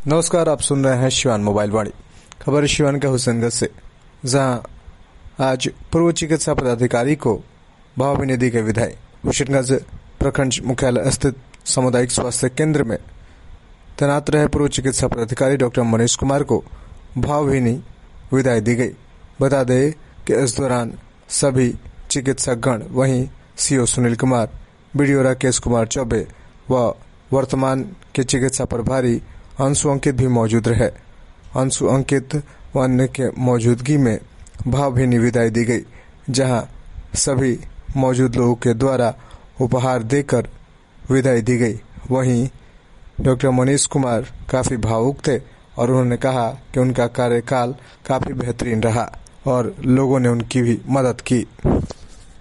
नमस्कार, आप सुन रहे हैं शिवान मोबाइल वाणी। खबर शिवान के हुसैनगंज से, जहां आज पूर्व चिकित्सा पदाधिकारी को भावभीनी दी गई विदाई। हुसैनगंज प्रखंड मुख्यालय स्थित सामुदायिक स्वास्थ्य केंद्र में तैनात रहे पूर्व चिकित्सा पदाधिकारी डॉक्टर मनीष कुमार को भावभीनी विदाई दी गई। बता दें कि इस दौरान सभी चिकित्सक गण, वहीं सीओ सुनील कुमार, बीडीओ राकेश कुमार चौबे व वर्तमान के चिकित्सा प्रभारी अंशु अंकित भी मौजूद रहे। अंशु अंकित व अन्य के मौजूदगी में भावभीनी विदाई दी गई, जहां सभी मौजूद लोगों के द्वारा उपहार देकर विदाई दी गई। वहीं डॉक्टर मनीष कुमार काफी भावुक थे और उन्होंने कहा कि उनका कार्यकाल काफी बेहतरीन रहा और लोगों ने उनकी भी मदद की।